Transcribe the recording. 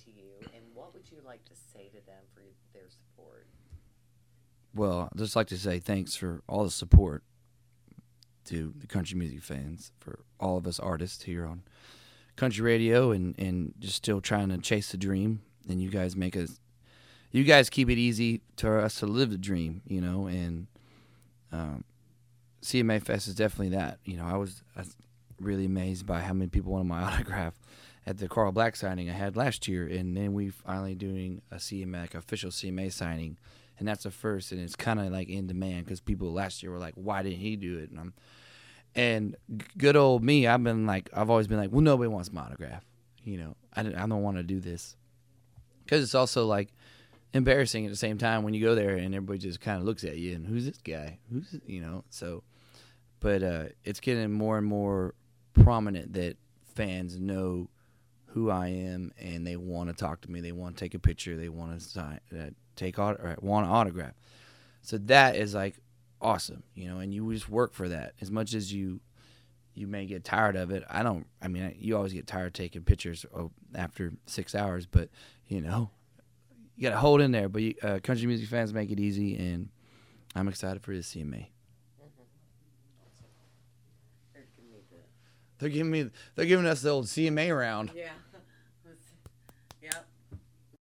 to you, and what would you like to say to them for their support? Well, I'd just like to say thanks for all the support to the country music fans, for all of us artists here on country radio, and just still trying to chase the dream. And you guys keep it easy to us to live the dream, and um, CMA Fest is definitely that. I was really amazed by how many people wanted my autograph at the Carl Black signing I had last year, and then we finally doing a CMA, like official CMA signing, and that's the first, and it's kind of like in demand because people last year were like, "Why didn't he do it?" And good old me, I've always been like, "Well, nobody wants my autograph, I don't want to do this," because it's also like embarrassing at the same time when you go there and everybody just kind of looks at you and who's this guy, so. But it's getting more and more prominent that fans know who I am, and they want to talk to me. They want to take a picture. They want to sign, want an autograph. So that is like awesome, and you just work for that. As much as you may get tired of it, you always get tired taking pictures after 6 hours, but you got to hold in there. But country music fans make it easy, and I'm excited for this CMA. They're giving us the old CMA round. Yeah.